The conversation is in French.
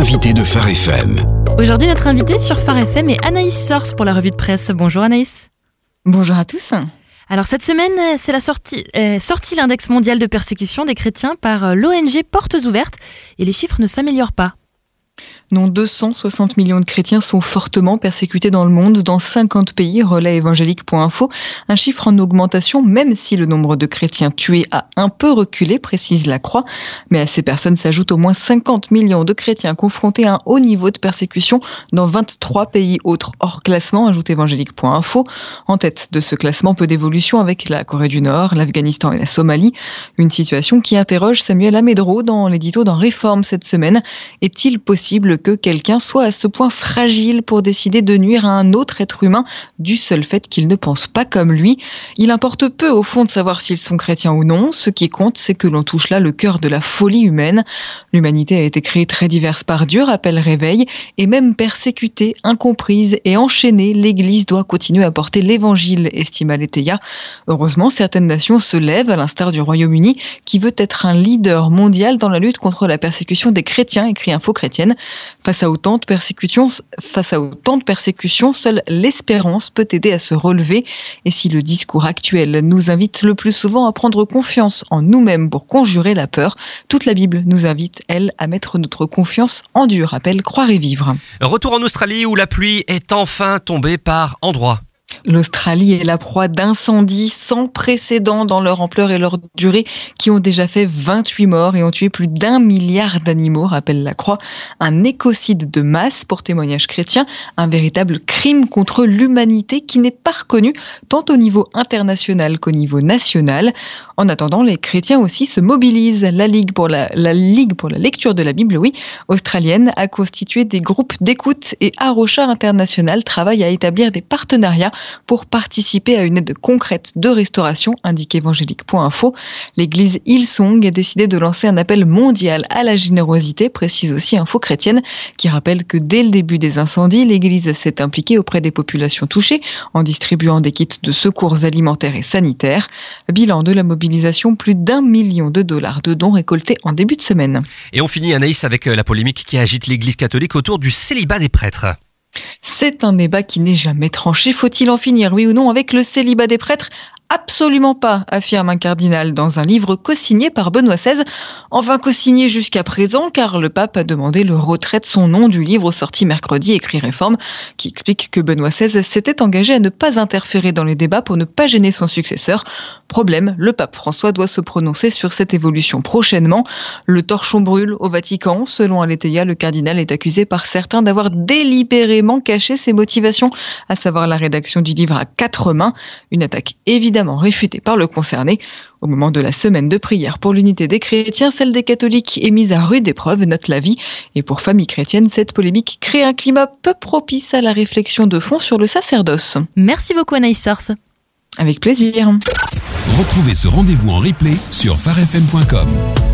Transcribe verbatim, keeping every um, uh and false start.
L'invité de Phare F M. Aujourd'hui, notre invité sur Phare F M est Anaïs Source pour la revue de presse. Bonjour Anaïs. Bonjour à tous. Alors cette semaine, c'est la sortie, euh, sortie l'index mondial de persécution des chrétiens par l'O N G Portes Ouvertes et les chiffres ne s'améliorent pas. Non, deux cent soixante millions de chrétiens sont fortement persécutés dans le monde, dans cinquante pays, relais évangélique point info. Un chiffre en augmentation, même si le nombre de chrétiens tués a un peu reculé, précise la Croix. Mais à ces personnes s'ajoutent au moins cinquante millions de chrétiens confrontés à un haut niveau de persécution dans vingt-trois pays autres hors classement, ajoute évangélique point info. En tête de ce classement, peu d'évolution avec la Corée du Nord, l'Afghanistan et la Somalie. Une situation qui interroge Samuel Amedro dans l'édito dans Réforme cette semaine. Est-il possible que quelqu'un soit à ce point fragile pour décider de nuire à un autre être humain du seul fait qu'il ne pense pas comme lui? Il importe peu au fond de savoir s'ils sont chrétiens ou non. Ce qui compte, c'est que l'on touche là le cœur de la folie humaine. L'humanité a été créée très diverse par Dieu, rappelle Réveil, et même persécutée, incomprise et enchaînée, l'Église doit continuer à porter l'Évangile, estime Aletheia. Heureusement, certaines nations se lèvent, à l'instar du Royaume-Uni, qui veut être un leader mondial dans la lutte contre la persécution des chrétiens, écrit Info Chrétienne. Face à autant de persécutions, face à autant de persécutions, seule l'espérance peut aider à se relever. Et si le discours actuel nous invite le plus souvent à prendre confiance en nous-mêmes pour conjurer la peur, toute la Bible nous invite, elle, à mettre notre confiance en Dieu, rappelle Croire et Vivre. Retour en Australie où la pluie est enfin tombée par endroits. L'Australie est la proie d'incendies sans précédent dans leur ampleur et leur durée qui ont déjà fait vingt-huit morts et ont tué plus d'un milliard d'animaux, rappelle la Croix. Un écocide de masse pour témoignage chrétien, un véritable crime contre l'humanité qui n'est pas reconnu tant au niveau international qu'au niveau national. En attendant, les chrétiens aussi se mobilisent. La Ligue pour la, la Ligue pour la lecture de la Bible, oui, australienne, a constitué des groupes d'écoute et Arocha International travaille à établir des partenariats pour participer à une aide concrète de restauration, indique évangélique point info. L'église Hillsong a décidé de lancer un appel mondial à la générosité, précise aussi Info Chrétienne, qui rappelle que dès le début des incendies, l'église s'est impliquée auprès des populations touchées en distribuant des kits de secours alimentaires et sanitaires. Bilan de la mobilisation, plus d'un million de dollars de dons récoltés en début de semaine. Et on finit, Anaïs, avec la polémique qui agite l'église catholique autour du célibat des prêtres. C'est un débat qui n'est jamais tranché. Faut-il en finir, oui ou non, avec le célibat des prêtres ? Absolument pas, affirme un cardinal dans un livre co-signé par Benoît seize. Enfin co-signé jusqu'à présent, car le pape a demandé le retrait de son nom du livre sorti mercredi, écrit Réforme, qui explique que Benoît seize s'était engagé à ne pas interférer dans les débats pour ne pas gêner son successeur. Problème, le pape François doit se prononcer sur cette évolution prochainement. Le torchon brûle au Vatican. Selon Aletheia, le cardinal est accusé par certains d'avoir délibérément caché ses motivations, à savoir la rédaction du livre à quatre mains. Une attaque évidemment réfutée par le concerné. Au moment de la semaine de prière pour l'unité des chrétiens, celle des catholiques est mise à rude épreuve, note la vie. Et pour Famille chrétienne, cette polémique crée un climat peu propice à la réflexion de fond sur le sacerdoce. Merci beaucoup Anaïs Source. Avec plaisir. Retrouvez ce rendez-vous en replay sur phare f m point com.